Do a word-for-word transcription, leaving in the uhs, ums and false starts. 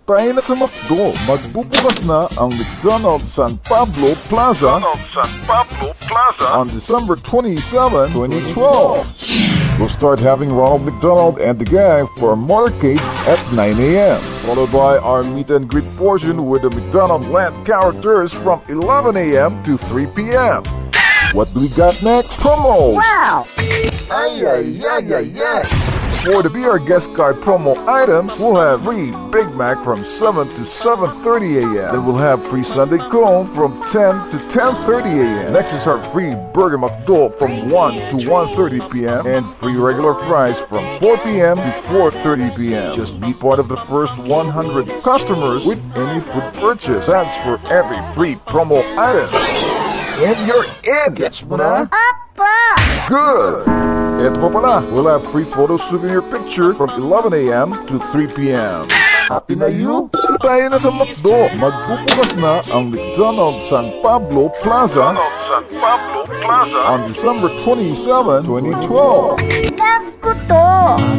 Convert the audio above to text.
tayo na sa McDo. Magbubukas na ang McDonald's San Pablo Plaza, McDonald's San Pablo Plaza on December twenty-seventh, twenty twelve. We'll start having Ronald McDonald and the gang for a motorcade at nine a m Followed by our meet and greet portion with the McDonald Land characters from eleven a m to three p m What do we got next? Promos! Wow! Ay, ay, ay, ay, yes! For the Be Our Guest Card promo items, we'll have free Big Mac from seven to seven thirty a m Then we'll have free Sunday Cone from ten to ten thirty a m Next is our free Burger McDo from one to one thirty p m And free regular fries from four p m to four thirty p m Just be part of the first one hundred customers with any food purchase. That's for every free promo item. And you're in! Gets mo na? Apa! Good! Eto pa pala, we'll have free photo souvenir picture from eleven a m to three p m Happy na you? So tayo na sa McDo. Magbubukas na ang McDonald's San Pablo Plaza, McDonald's San Pablo Plaza on December twenty-seventh, twenty twelve. Love ko to!